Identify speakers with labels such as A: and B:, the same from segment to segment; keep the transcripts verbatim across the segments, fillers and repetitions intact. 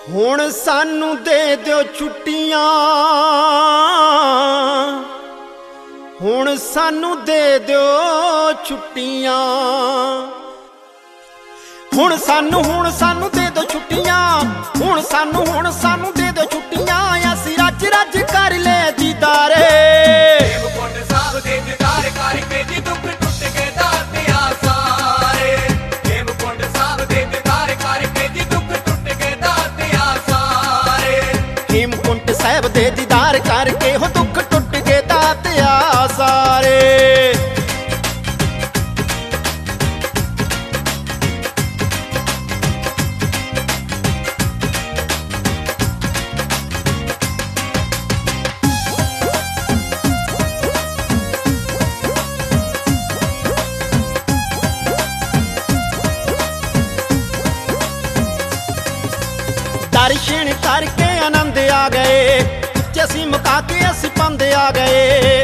A: ਹੁਣ सानू दे दिओ छुट्टियां, ਹੁਣ सानू दे दिओ छुट्टियां, ਹੁਣ सानू ਹੁਣ सानू दे दिओ छुट्टियां, ਹੁਣ सानू ਹੁਣ सानू दे दिओ छुट्टियां। असी रज रज कर ले दीदारे,
B: हेमकुंड साहब दे दीदार करके जी दुख टुट के दातिया सारे। हेमकुंड साहब दे दीदार करके जी दुख टुट के दातिया सारे।
A: हेमकुंड साहब दे दीदार करके हो दुख टुट के दातिया सारे। दर्शन करके आनंद आ गए, जैसी मुका के असी पांदे आ गए।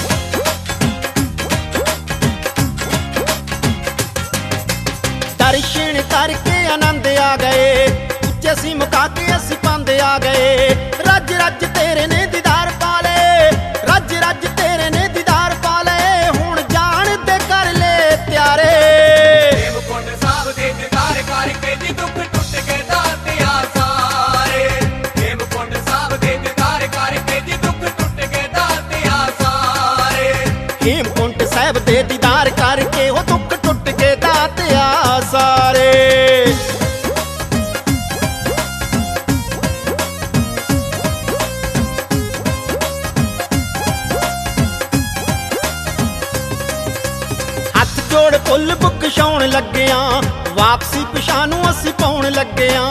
A: दर्शन करके आनंद आ गए, जैसी मुका के असी पांदे आ गए। रज रज तेरे ने दीदार पा ले, रज रज तेरे ने दीदार पा ले। हुण जान दे कर ले त्यारे,
B: हेमकुंड साहब दे दीदार करके जी दुख टुट के दातिया सारे। हेमकुंड साहब दे दीदार करके जी दुख टुट के दातिया सारे।
A: हेमकुंड साहब दे दीदार करके हो दुख टुट के दातिया सारे। हथ जोड़ फुल बुकशाउण लग्गिया, वापसी पिछानू असी पाउण लग्गिया।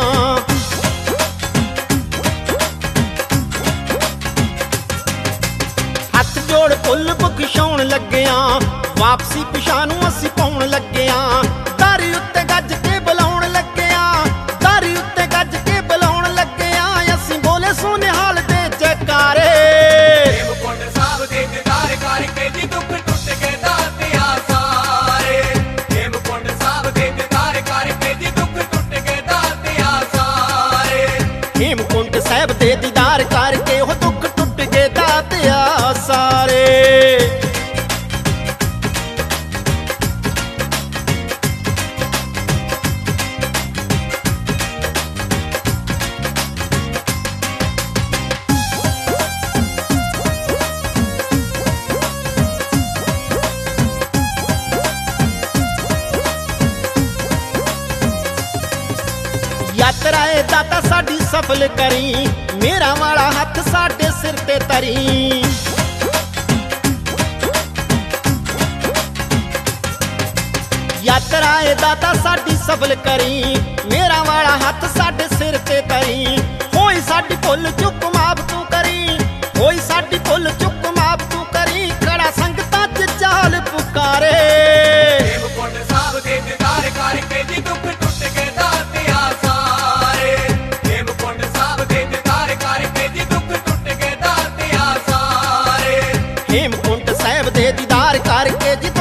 A: हथ जोड़ फुल बुकशाउण लग्गिया, वापसी पिछानू असी पाउण लग्गिया। दारी उत्ते गज के बुलाउण लग्गिया, दारी उत्ते गज के बुलाउण लग्गिया। असी बोले सोने हाल दे जयकारे,
B: हेमकुंड साहब दे दीदार करके जी दुख टुट के दातिया सारे। हेमकुंड साहब दे दीदार करके जी दुख टुट के दातिया सारे।
A: हेमकुंड साहब दे दीदार करके हो दुख टुट के दातिया सारे। यात्राए दाता साडी सफल करी, मेरा वाला हथ साडे सिर ते तरी। यात्राए दाता साडी सफल करी, मेरा वाला हथ साडे सिर ते तरी। होई साडी भुल चुक माफ तू करी, होई साडी भुल चुक माफ तू करी। कड़ा संगतां च चाल पुकारे,
B: हेमकुंड साहब दे दीदार करके जी दुख टुट के दातिया सारे। हेमकुंड साहब दे दीदार करके जी दुख टुट के दातिया सारे।
A: हेमकुंड साहब दे दीदार करके जी